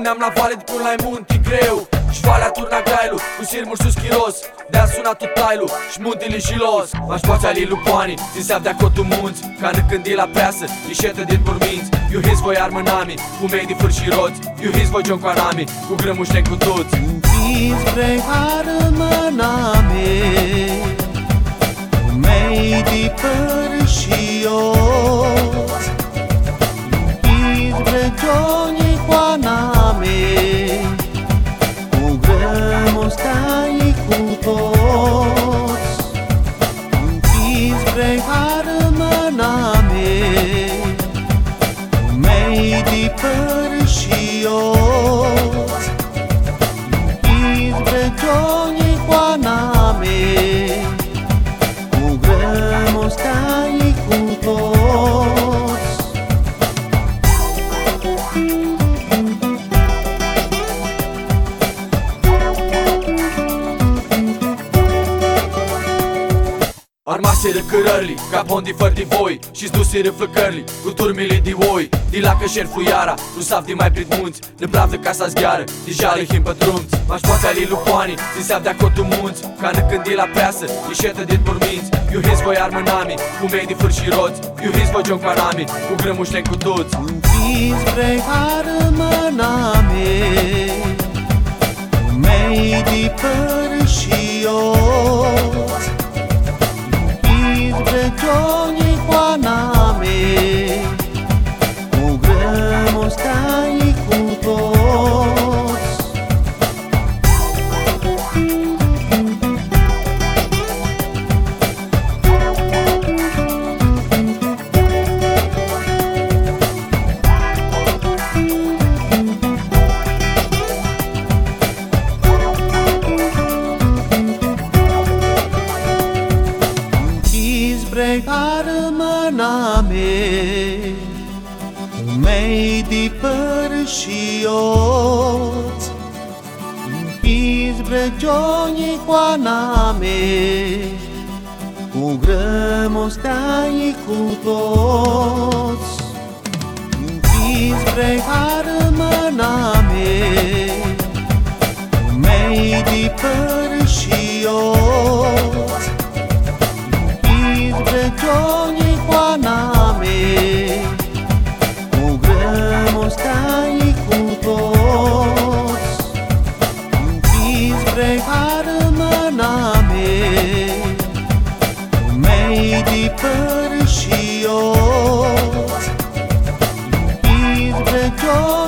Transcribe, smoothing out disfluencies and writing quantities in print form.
puneam la vale de până la munte greu și valea turna grailu, cu sirmul sus chiros. De-a sunat tot tailu și muntele și los. M-aș poate ali lupoani, din seaf de-a cotul munți. Ca când la peasă, lișetă din burminți. Eu his voi armânami, cu mei de fâr și roți. Eu his voi gioncoanami, cu grămuște cu toți. His vrei armânami, cu mei de fâr și roți. His vrei gioncoanami, cu grămuște cu toți. His vrei armânami, cu mei de fâr și roți. His vrei gioncoanami, cu grămuște cu toți. Armaseră cărările, ca bondi fără de voi Și-ți duseră flăcările, cu turmile de oi. De la cășeri fluiara, nu saf de mai prit munți. De pravdă ca să zgheară, deja le him pătrunți. M-aș poate ali lupoanii, din seaf de-a cotul munți. Ca când la peasă, lișetă din burminți. Eu his voi armânami, cu mei de fâr și roți. Eu his voi gioncoanami, cu grămuște cu toți. His vrei armânami, cu mei de fâr și roți. His vrei gioncoanami, cu grămuște cu toți. His vrei armânami, cu mei de fâr și roți. His vrei gioncoanami, cu grămuște cu toți. His vrei armânami, cu mei de fâr și roți. His vrei gioncoanami, cu grămuște cu toți. His vrei armânami, cu mei de fâr și roți. His vrei